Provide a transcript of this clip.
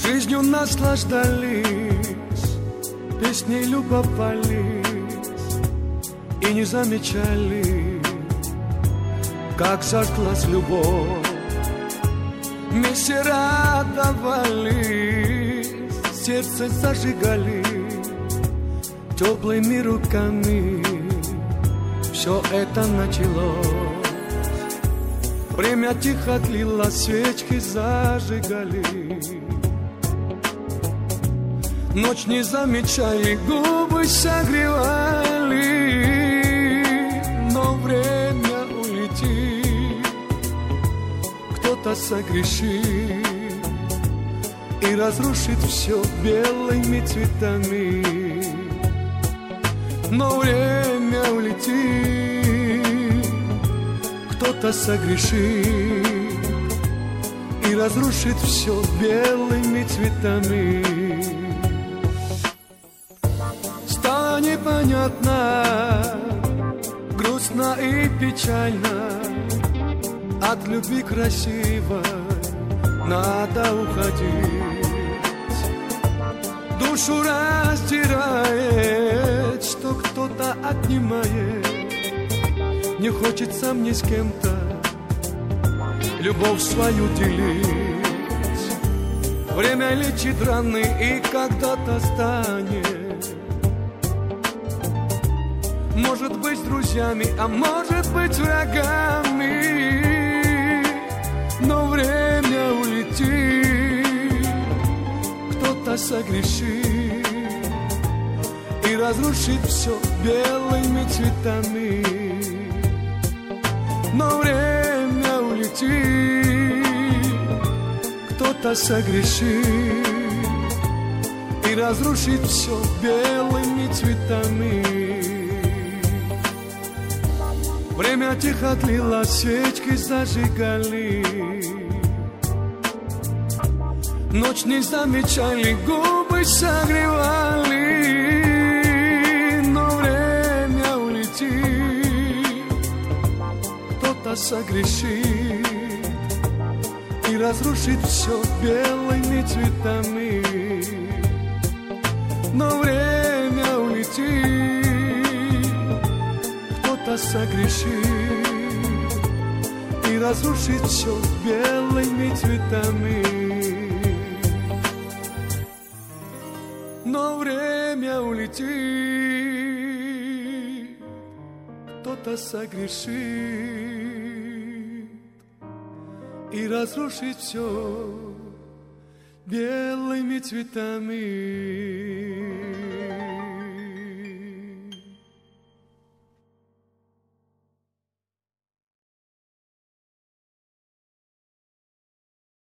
Жизнью наслаждались, песней любовались и не замечали, как зажглась любовь. Вместе радовались, сердце зажигали теплыми руками. Все это началось. Время тихо длилось, свечки зажигали. Ночь не замечали, губы согревали. Но время улетит, кто-то согрешит и разрушит все белыми цветами. Но время улетит, кто-то согрешит и разрушит все белыми цветами. Стало непонятно, грустно и печально. От любви красивой надо уходить. Душу раздирает, что кто-то отнимает. Не хочется мне с кем-то любовь свою делить. Время лечит раны и когда-то станет. Может быть с друзьями, а может быть врагами. Но время улетит, кто-то согрешит и разрушит все белыми цветами. Но время улетит, кто-то согрешит и разрушит все белыми цветами. Время тихо длилось, свечки зажигали. Ночь не замечали, губы согревали. Но время улетит, кто-то согрешит и разрушит все белыми цветами. Но время улетит, кто-то согрешит и разрушит все белыми цветами. Но время улетит, кто-то согрешит и разрушит все белыми цветами.